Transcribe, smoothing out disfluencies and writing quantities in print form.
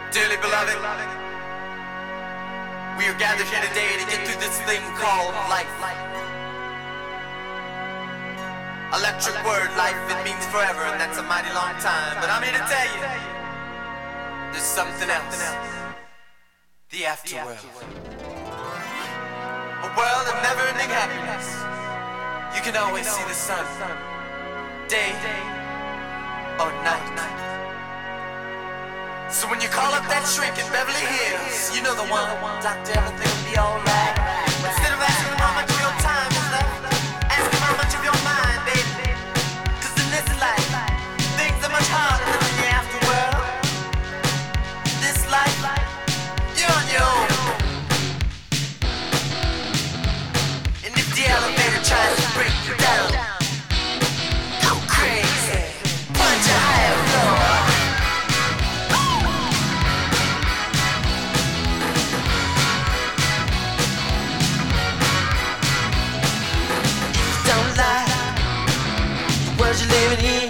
Dearly beloved, we are gathered here today to get through this thing called life. Electric word, life, it means forever, and that's a mighty long time. But I'm here to tell you, there's something else. The afterworld. A world of never-ending happiness. You can always see the sun, day or night. So when you call up that shrink in Beverly Hills, you know the one. Doctor, everything will be alright. Instead of asking how much of your time is left, ask him how much of your mind, baby. Cause in this life, things are much harder than in the afterworld. This life, you're on your own. And if the elevator tries to break you down, go crazy, punch a higher floor. Don't lie, the world you're living in